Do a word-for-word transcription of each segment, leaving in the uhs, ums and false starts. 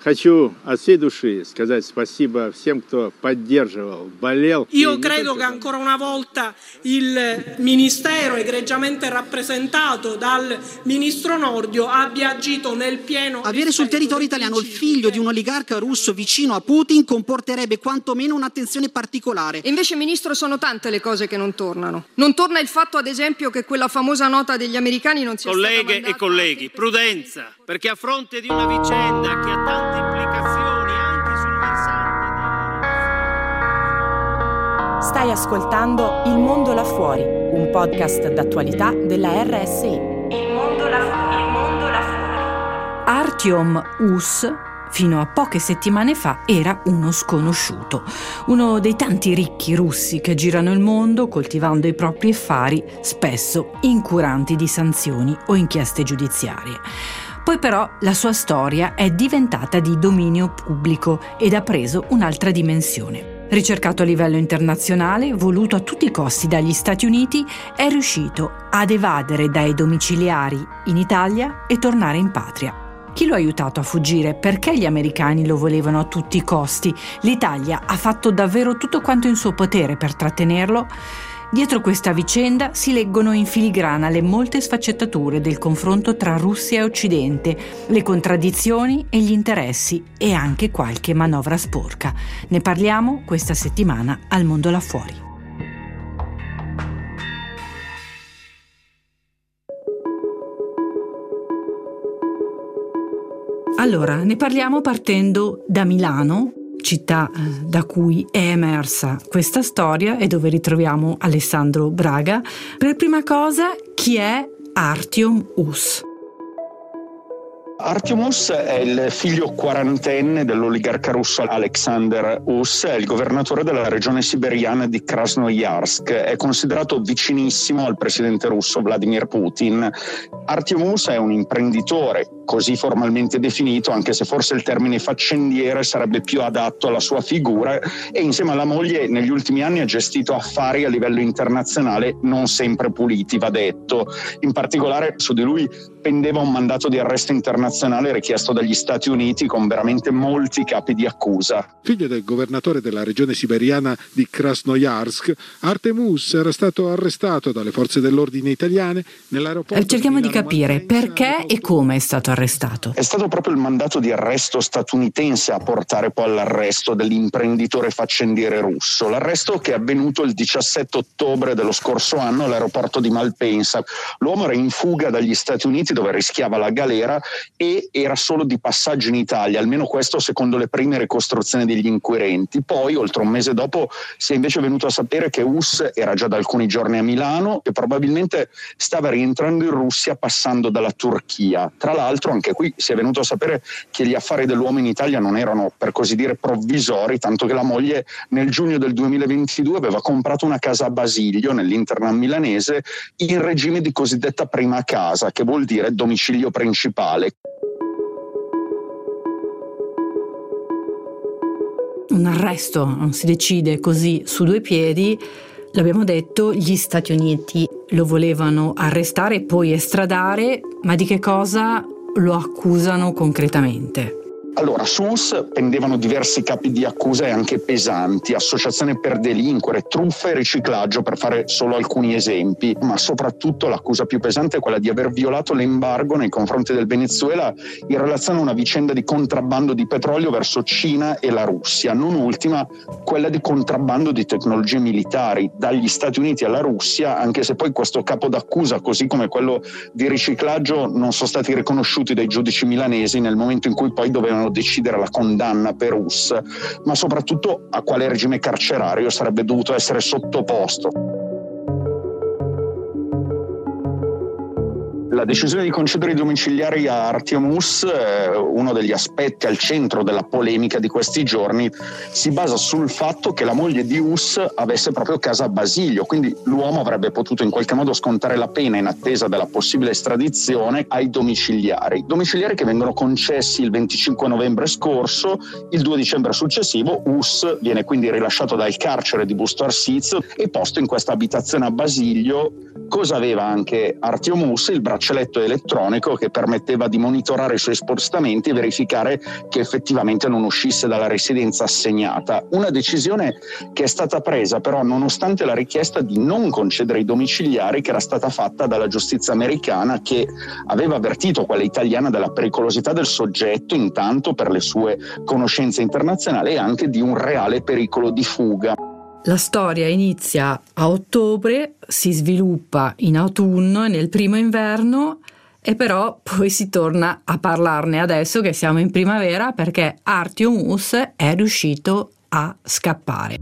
Хочу от всей души сказать спасибо всем, кто поддерживал, болел. Io credo che ancora una volta il Ministero, egregiamente rappresentato dal Ministro Nordio, abbia agito nel pieno... Avere sul territorio italiano il figlio di un oligarca russo vicino a Putin comporterebbe quantomeno un'attenzione particolare. E invece, Ministro, sono tante le cose che non tornano. Non torna il fatto, ad esempio, che quella famosa nota degli americani non sia Colleghe stata mandata... e colleghi, prudenza, perché a fronte di una vicenda che ha tante implicazioni anche sul versante... Stai ascoltando Il Mondo Là Fuori, un podcast d'attualità della R S I. Il Mondo Là Fuori. Il Mondo Là Fuori. Artyom Us, fino a poche settimane fa, era uno sconosciuto, uno dei tanti ricchi russi che girano il mondo coltivando i propri affari, spesso incuranti di sanzioni o inchieste giudiziarie. Poi però la sua storia è diventata di dominio pubblico ed ha preso un'altra dimensione. Ricercato a livello internazionale, voluto a tutti i costi dagli Stati Uniti, è riuscito ad evadere dai domiciliari in Italia e tornare in patria. Chi lo ha aiutato a fuggire? Perché gli americani lo volevano a tutti i costi? L'Italia ha fatto davvero tutto quanto in suo potere per trattenerlo? Dietro questa vicenda si leggono in filigrana le molte sfaccettature del confronto tra Russia e Occidente, le contraddizioni e gli interessi e anche qualche manovra sporca. Ne parliamo questa settimana al Mondo Là Fuori. Allora, ne parliamo partendo da Milano, città da cui è emersa questa storia e dove ritroviamo Alessandro Braga. Per prima cosa, chi è Artyom Us? Artyom Us è il figlio quarantenne dell'oligarca russo Alexander Us, è il governatore della regione siberiana di Krasnoyarsk, è considerato vicinissimo al presidente russo Vladimir Putin. Artyom Us è un imprenditore, così formalmente definito, anche se forse il termine faccendiere sarebbe più adatto alla sua figura, e insieme alla moglie negli ultimi anni ha gestito affari a livello internazionale non sempre puliti, va detto. In particolare su di lui pendeva un mandato di arresto internazionale richiesto dagli Stati Uniti con veramente molti capi di accusa. Figlio del governatore della regione siberiana di Krasnoyarsk, Artyom Us era stato arrestato dalle forze dell'ordine italiane nell'aeroporto. Cerchiamo di capire perché e come è stato arrestato. È stato proprio il mandato di arresto statunitense a portare poi all'arresto dell'imprenditore faccendiere russo. L'arresto che è avvenuto il diciassette ottobre dello scorso anno all'aeroporto di Malpensa. L'uomo era in fuga dagli Stati Uniti dove rischiava la galera e era solo di passaggio in Italia, almeno questo secondo le prime ricostruzioni degli inquirenti. Poi, oltre un mese dopo, si è invece venuto a sapere che Us era già da alcuni giorni a Milano e probabilmente stava rientrando in Russia passando dalla Turchia. Tra l'altro, anche qui si è venuto a sapere che gli affari dell'uomo in Italia non erano, per così dire, provvisori, tanto che la moglie nel giugno del duemilaventidue aveva comprato una casa a Basilio, nell'Interland milanese, in regime di cosiddetta prima casa, che vuol dire domicilio principale. Un arresto non si decide così su due piedi. L'abbiamo detto, gli Stati Uniti lo volevano arrestare e poi estradare, ma di che cosa lo accusano concretamente? Allora, su Us pendevano diversi capi di accusa e anche pesanti, associazione per delinquere, truffa e riciclaggio, per fare solo alcuni esempi, ma soprattutto l'accusa più pesante è quella di aver violato l'embargo nei confronti del Venezuela in relazione a una vicenda di contrabbando di petrolio verso Cina e la Russia, non ultima quella di contrabbando di tecnologie militari dagli Stati Uniti alla Russia, anche se poi questo capo d'accusa, così come quello di riciclaggio, non sono stati riconosciuti dai giudici milanesi nel momento in cui poi dovevano decidere la condanna per Us, ma soprattutto a quale regime carcerario sarebbe dovuto essere sottoposto. La decisione di concedere i domiciliari a Artyom Us, uno degli aspetti al centro della polemica di questi giorni, si basa sul fatto che la moglie di Us avesse proprio casa a Basilio, quindi l'uomo avrebbe potuto in qualche modo scontare la pena in attesa della possibile estradizione ai domiciliari. Domiciliari che vengono concessi il venticinque novembre scorso, il due dicembre successivo Us viene quindi rilasciato dal carcere di Busto Arsizio e posto in questa abitazione a Basilio. Cosa aveva anche Artyom Us? Il bracciale braccialetto elettronico che permetteva di monitorare i suoi spostamenti e verificare che effettivamente non uscisse dalla residenza assegnata. Una decisione che è stata presa però nonostante la richiesta di non concedere i domiciliari che era stata fatta dalla giustizia americana, che aveva avvertito quella italiana della pericolosità del soggetto intanto per le sue conoscenze internazionali e anche di un reale pericolo di fuga. La storia inizia a ottobre, si sviluppa in autunno e nel primo inverno, e però poi si torna a parlarne adesso che siamo in primavera, perché Artyom Us è riuscito a scappare.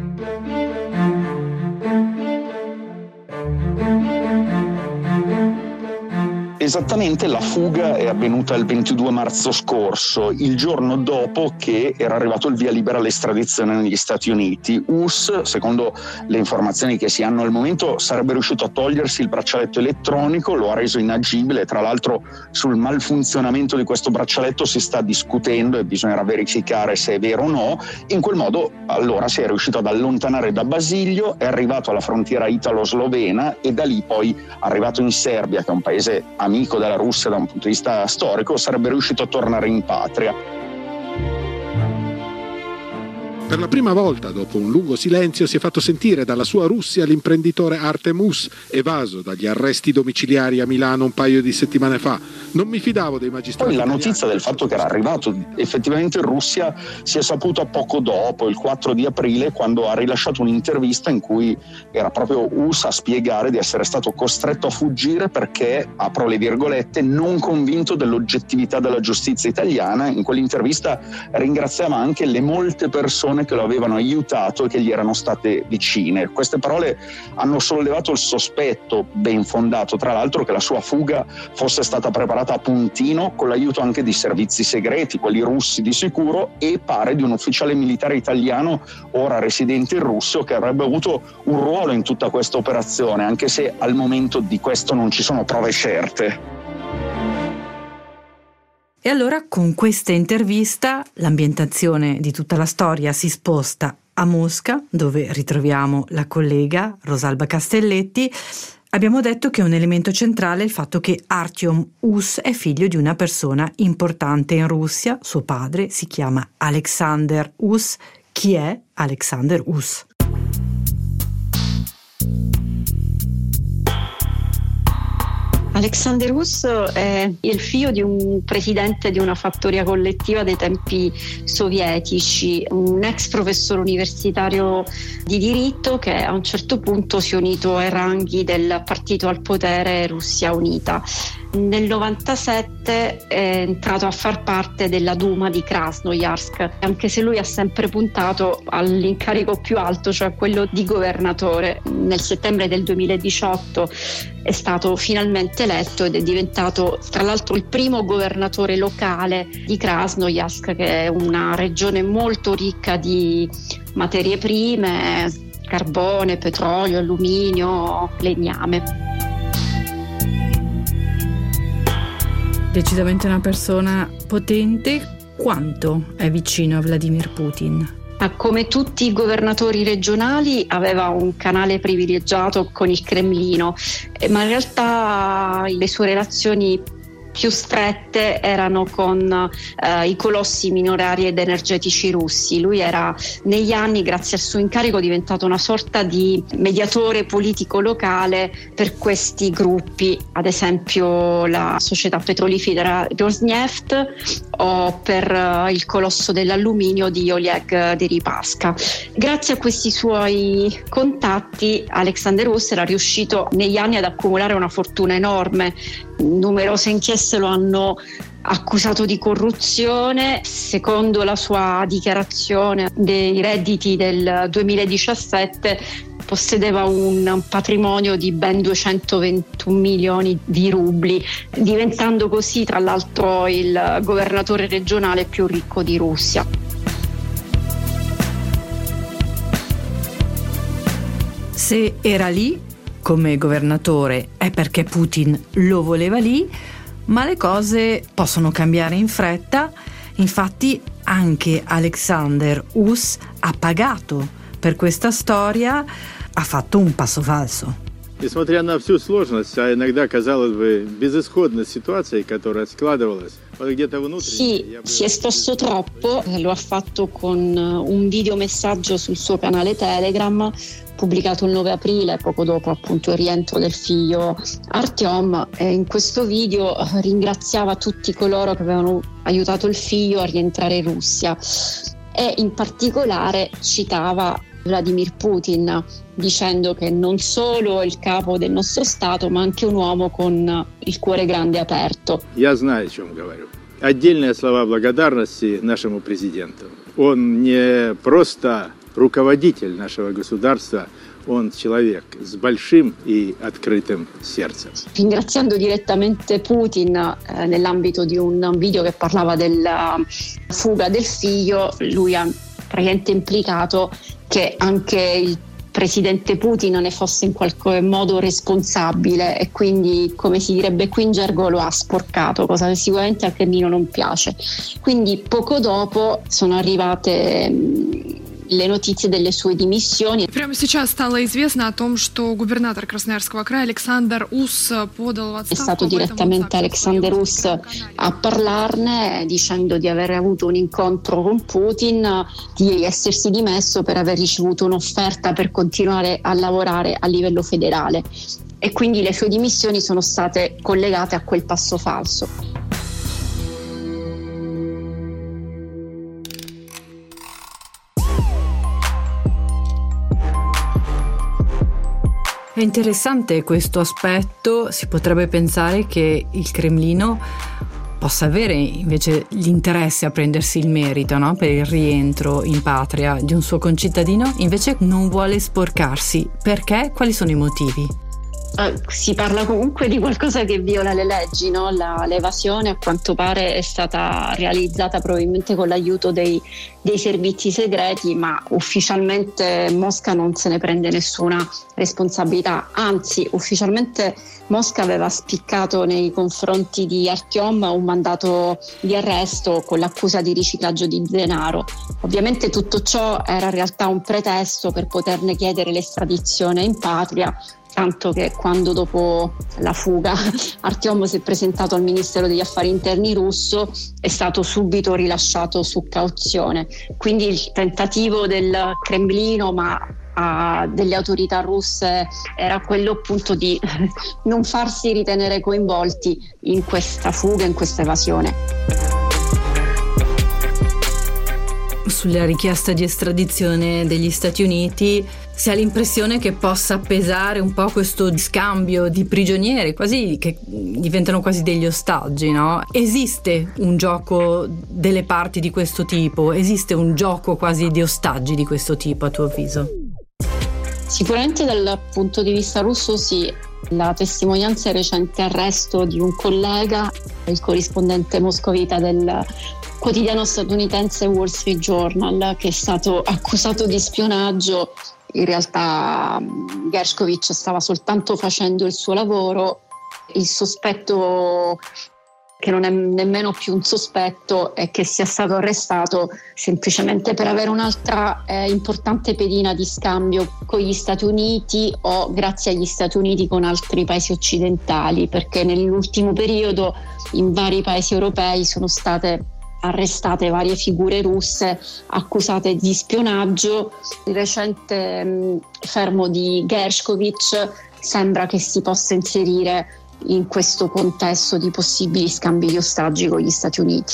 Esattamente, la fuga è avvenuta il ventidue marzo scorso, il giorno dopo che era arrivato il via libera all'estradizione negli Stati Uniti. Us, secondo le informazioni che si hanno al momento, sarebbe riuscito a togliersi il braccialetto elettronico, lo ha reso inagibile. Tra l'altro sul malfunzionamento di questo braccialetto si sta discutendo e bisognerà verificare se è vero o no. In quel modo allora si è riuscito ad allontanare da Basilio, è arrivato alla frontiera italo-slovena e da lì poi arrivato in Serbia, che è un paese amico della Russia da un punto di vista storico, sarebbe riuscito a tornare in patria. Per la prima volta, dopo un lungo silenzio, si è fatto sentire dalla sua Russia l'imprenditore Artyom Us, evaso dagli arresti domiciliari a Milano un paio di settimane fa. Non mi fidavo dei magistrati. Poi la notizia del fatto che era arrivato effettivamente in Russia si è saputa poco dopo, il quattro di aprile, quando ha rilasciato un'intervista in cui era proprio Us a spiegare di essere stato costretto a fuggire perché, apro le virgolette, non convinto dell'oggettività della giustizia italiana. In quell'intervista ringraziava anche le molte persone che lo avevano aiutato e che gli erano state vicine. Queste parole hanno sollevato il sospetto, ben fondato tra l'altro, che la sua fuga fosse stata preparata a puntino con l'aiuto anche di servizi segreti, quelli russi di sicuro, e pare di un ufficiale militare italiano ora residente in Russia che avrebbe avuto un ruolo in tutta questa operazione, anche se al momento di questo non ci sono prove certe. E allora con questa intervista l'ambientazione di tutta la storia si sposta a Mosca, dove ritroviamo la collega Rosalba Castelletti. Abbiamo detto che un elemento centrale è il fatto che Artyom Us è figlio di una persona importante in Russia. Suo padre si chiama Alexander Us. Chi è Alexander Us? Alexander Us è il figlio di un presidente di una fattoria collettiva dei tempi sovietici, un ex professore universitario di diritto che a un certo punto si è unito ai ranghi del partito al potere Russia Unita. Nel novantasette è entrato a far parte della Duma di Krasnoyarsk, anche se lui ha sempre puntato all'incarico più alto, cioè quello di governatore. Nel settembre del duemiladiciotto è stato finalmente eletto ed è diventato tra l'altro il primo governatore locale di Krasnoyarsk, che è una regione molto ricca di materie prime, carbone, petrolio, alluminio, legname. Decisamente una persona potente. Quanto è vicino a Vladimir Putin? Ma come tutti i governatori regionali aveva un canale privilegiato con il Cremlino, ma in realtà le sue relazioni più strette erano con eh, i colossi minerari ed energetici russi. Lui era negli anni, grazie al suo incarico, diventato una sorta di mediatore politico locale per questi gruppi, ad esempio la società petrolifera Rosneft o per uh, il colosso dell'alluminio di Oleg Deripaska. Grazie a questi suoi contatti Alexander Us era riuscito negli anni ad accumulare una fortuna enorme. Numerose inchieste lo hanno accusato di corruzione. Secondo la sua dichiarazione dei redditi del duemiladiciassette possedeva un patrimonio di ben duecentoventuno milioni di rubli, diventando così tra l'altro il governatore regionale più ricco di Russia. Se era lì come governatore è perché Putin lo voleva lì, ma le cose possono cambiare in fretta. Infatti anche Alexander Us ha pagato per questa storia, ha fatto un passo falso. Nесмотря на всю сложность, а иногда, казалось бы, безысходность ситуации, которая складывалась, вот где-то внутренне... Sì, si è esposto troppo, lo ha fatto con un videomessaggio sul suo canale Telegram, pubblicato il nove aprile, poco dopo appunto il rientro del figlio Artyom, e in questo video ringraziava tutti coloro che avevano aiutato il figlio a rientrare in Russia e in particolare citava Vladimir Putin, dicendo che non solo è il capo del nostro Stato, ma anche un uomo con il cuore grande e aperto. Я знаю, о чем говорю. Отдельные слова благодарности нашему президенту. Он не просто руководитель нашего государства, он человек с большим и открытым сердцем. Ringraziando direttamente Putin eh, nell'ambito di un video che parlava della fuga del figlio, lui ha praticamente implicato che anche il presidente Putin ne fosse in qualche modo responsabile e quindi, come si direbbe qui in gergo, lo ha sporcato, cosa che sicuramente al Cremlino non piace. Quindi poco dopo sono arrivate mh, le notizie delle sue dimissioni. Прямо сейчас стало известно о том, что губернатор Красноярского края Александр Ус подал в отставку. È stato direttamente Alexander Ус a parlarne, dicendo di aver avuto un incontro con Putin, di essersi dimesso per aver ricevuto un'offerta per continuare a lavorare a livello federale, e quindi le sue dimissioni sono state collegate a quel passo falso. È interessante questo aspetto, si potrebbe pensare che il Cremlino possa avere invece l'interesse a prendersi il merito, no? Per il rientro in patria di un suo concittadino, invece non vuole sporcarsi. Perché? Quali sono i motivi? Uh, si parla comunque di qualcosa che viola le leggi, no? La, l'evasione a quanto pare è stata realizzata probabilmente con l'aiuto dei, dei servizi segreti, ma ufficialmente Mosca non se ne prende nessuna responsabilità, anzi ufficialmente Mosca aveva spiccato nei confronti di Artyom un mandato di arresto con l'accusa di riciclaggio di denaro. Ovviamente tutto ciò era in realtà un pretesto per poterne chiedere l'estradizione in patria, tanto che quando dopo la fuga Artyom si è presentato al Ministero degli Affari Interni russo è stato subito rilasciato su cauzione. Quindi il tentativo del Cremlino, ma a delle autorità russe, era quello appunto di non farsi ritenere coinvolti in questa fuga, in questa evasione. Sulla richiesta di estradizione degli Stati Uniti si ha l'impressione che possa pesare un po' questo scambio di prigionieri, quasi che diventano quasi degli ostaggi, no? Esiste un gioco delle parti di questo tipo? Esiste un gioco quasi di ostaggi di questo tipo, a tuo avviso? Sicuramente dal punto di vista russo sì. La testimonianza e il recente arresto di un collega, il corrispondente moscovita del quotidiano statunitense Wall Street Journal, che è stato accusato di spionaggio. In realtà Gershkovich stava soltanto facendo il suo lavoro. Il sospetto, che non è nemmeno più un sospetto, è che sia stato arrestato semplicemente per avere un'altra eh, importante pedina di scambio con gli Stati Uniti o grazie agli Stati Uniti con altri paesi occidentali, perché nell'ultimo periodo in vari paesi europei sono state arrestate varie figure russe accusate di spionaggio. Il recente mh, fermo di Gershkovich sembra che si possa inserire in questo contesto di possibili scambi di ostaggi con gli Stati Uniti.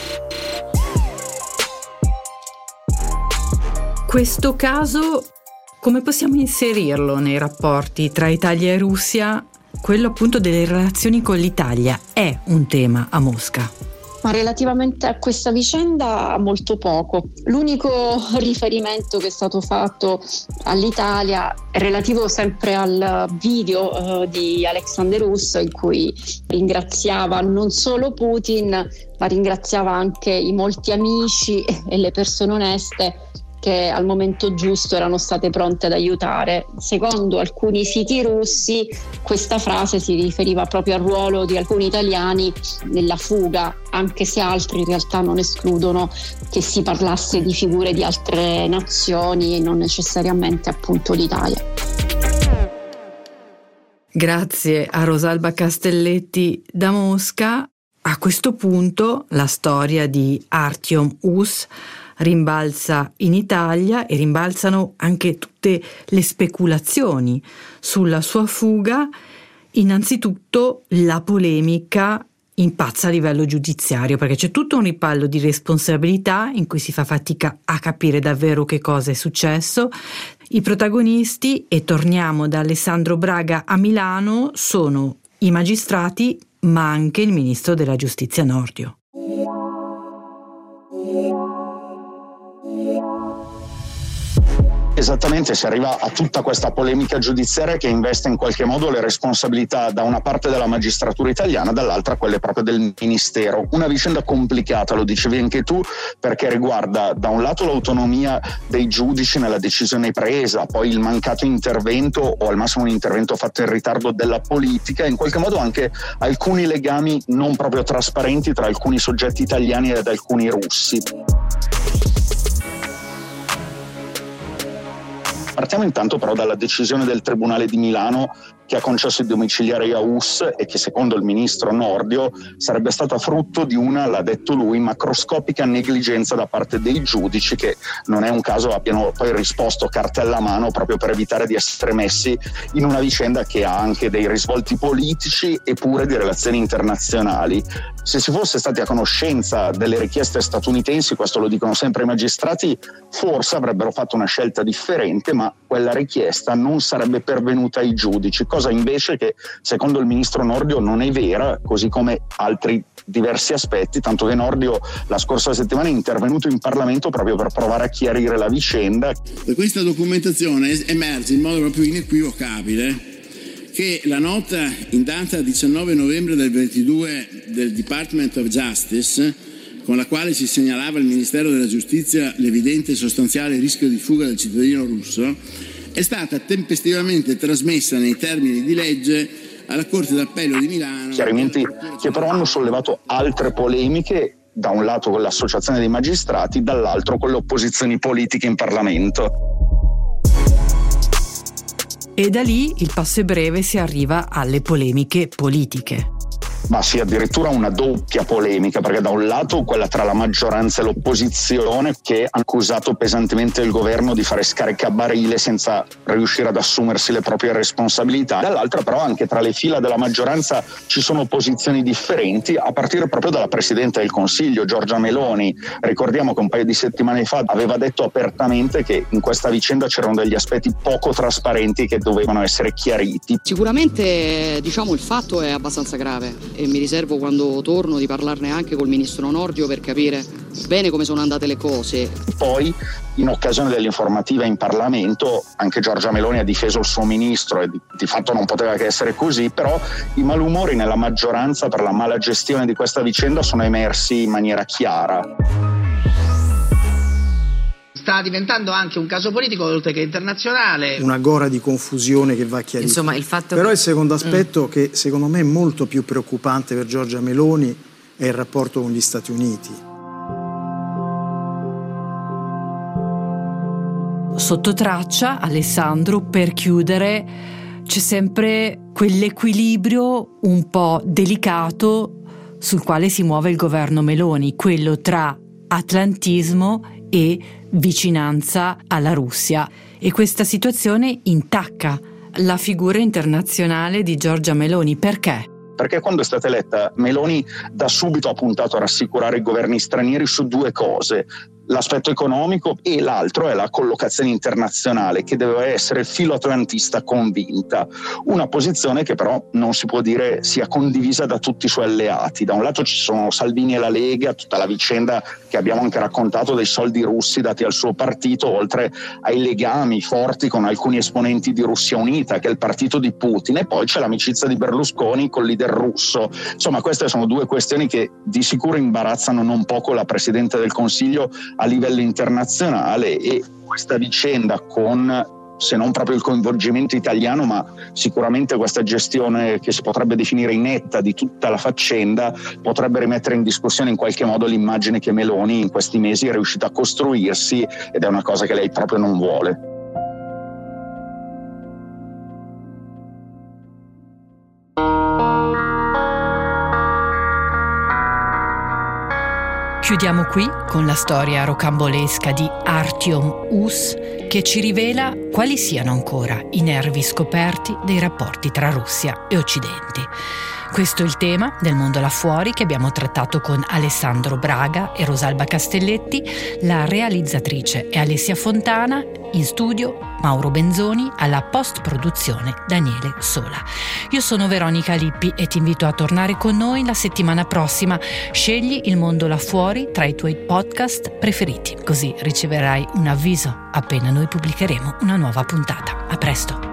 Questo caso, come possiamo inserirlo nei rapporti tra Italia e Russia? Quello appunto delle relazioni con l'Italia è un tema a Mosca. Ma relativamente a questa vicenda molto poco. L'unico riferimento che è stato fatto all'Italia è relativo sempre al video uh, di Alexander Us, in cui ringraziava non solo Putin, ma ringraziava anche i molti amici e le persone oneste che al momento giusto erano state pronte ad aiutare. Secondo alcuni siti russi questa frase si riferiva proprio al ruolo di alcuni italiani nella fuga, anche se altri in realtà non escludono che si parlasse di figure di altre nazioni e non necessariamente appunto l'Italia. Grazie a Rosalba Castelletti da Mosca. A questo punto la storia di Artyom Us rimbalza in Italia e rimbalzano anche tutte le speculazioni sulla sua fuga. Innanzitutto la polemica impazza a livello giudiziario, perché c'è tutto un ripallo di responsabilità in cui si fa fatica a capire davvero che cosa è successo. I protagonisti, e torniamo da Alessandro Braga a Milano, sono i magistrati ma anche il ministro della giustizia Nordio. Esattamente, si arriva a tutta questa polemica giudiziaria che investe in qualche modo le responsabilità da una parte della magistratura italiana, dall'altra quelle proprio del ministero. Una vicenda complicata, lo dicevi anche tu, perché riguarda da un lato l'autonomia dei giudici nella decisione presa, poi il mancato intervento o al massimo un intervento fatto in ritardo della politica, e in qualche modo anche alcuni legami non proprio trasparenti tra alcuni soggetti italiani ed alcuni russi. Partiamo intanto però dalla decisione del Tribunale di Milano che ha concesso i domiciliari a Us e che secondo il ministro Nordio sarebbe stata frutto di una, l'ha detto lui, macroscopica negligenza da parte dei giudici, che non è un caso abbiano poi risposto cartella a mano proprio per evitare di essere messi in una vicenda che ha anche dei risvolti politici e pure di relazioni internazionali. Se si fosse stati a conoscenza delle richieste statunitensi, questo lo dicono sempre i magistrati, forse avrebbero fatto una scelta differente, ma quella richiesta non sarebbe pervenuta ai giudici, cosa invece che secondo il ministro Nordio non è vera, così come altri diversi aspetti, tanto che Nordio la scorsa settimana è intervenuto in Parlamento proprio per provare a chiarire la vicenda. Da questa documentazione emerge in modo proprio inequivocabile che la nota in data diciannove novembre del ventidue del Department of Justice, con la quale si segnalava al Ministero della Giustizia l'evidente e sostanziale rischio di fuga del cittadino russo, è stata tempestivamente trasmessa nei termini di legge alla Corte d'Appello di Milano. Chiarimenti che però hanno sollevato altre polemiche, da un lato con l'associazione dei magistrati, dall'altro con le opposizioni politiche in Parlamento. E da lì il passo è breve, si arriva alle polemiche politiche. Ma sì, addirittura una doppia polemica, perché da un lato quella tra la maggioranza e l'opposizione, che ha accusato pesantemente il governo di fare scaricabarile senza riuscire ad assumersi le proprie responsabilità, dall'altra però anche tra le fila della maggioranza ci sono posizioni differenti, a partire proprio dalla Presidente del Consiglio, Giorgia Meloni. Ricordiamo che un paio di settimane fa aveva detto apertamente che in questa vicenda c'erano degli aspetti poco trasparenti che dovevano essere chiariti. Sicuramente, diciamo, il fatto è abbastanza grave e mi riservo, quando torno, di parlarne anche col ministro Nordio per capire bene come sono andate le cose. Poi, in occasione dell'informativa in Parlamento, anche Giorgia Meloni ha difeso il suo ministro e di, di fatto non poteva che essere così, però i malumori nella maggioranza per la mala gestione di questa vicenda sono emersi in maniera chiara. Sta diventando anche un caso politico oltre che internazionale. Una gora di confusione che va chiarita. Insomma, il fatto Però che... il secondo aspetto mm. che secondo me è molto più preoccupante per Giorgia Meloni è il rapporto con gli Stati Uniti. Sotto traccia, Alessandro, per chiudere, c'è sempre quell'equilibrio un po' delicato sul quale si muove il governo Meloni, quello tra atlantismo e vicinanza alla Russia, e questa situazione intacca la figura internazionale di Giorgia Meloni. Perché? Perché quando è stata eletta Meloni da subito ha puntato a rassicurare i governi stranieri su due cose: l'aspetto economico e l'altro è la collocazione internazionale, che deve essere filoatlantista convinta, una posizione che però non si può dire sia condivisa da tutti i suoi alleati. Da un lato ci sono Salvini e la Lega, tutta la vicenda che abbiamo anche raccontato dei soldi russi dati al suo partito, oltre ai legami forti con alcuni esponenti di Russia Unita, che è il partito di Putin, e poi c'è l'amicizia di Berlusconi col leader russo. Insomma, queste sono due questioni che di sicuro imbarazzano non poco la Presidente del Consiglio a livello internazionale, e questa vicenda, con se non proprio il coinvolgimento italiano, ma sicuramente questa gestione che si potrebbe definire inetta di tutta la faccenda, potrebbe rimettere in discussione in qualche modo l'immagine che Meloni in questi mesi è riuscita a costruirsi, ed è una cosa che lei proprio non vuole. Chiudiamo qui con la storia rocambolesca di Artyom Us, che ci rivela quali siano ancora i nervi scoperti dei rapporti tra Russia e Occidente. Questo è il tema del Mondo là fuori che abbiamo trattato con Alessandro Braga e Rosalba Castelletti. La realizzatrice è Alessia Fontana, in studio Mauro Benzoni, alla post-produzione Daniele Sola. Io sono Veronica Lippi e ti invito a tornare con noi la settimana prossima. Scegli il Mondo là fuori tra i tuoi podcast preferiti, così riceverai un avviso appena noi pubblicheremo una nuova puntata. A presto!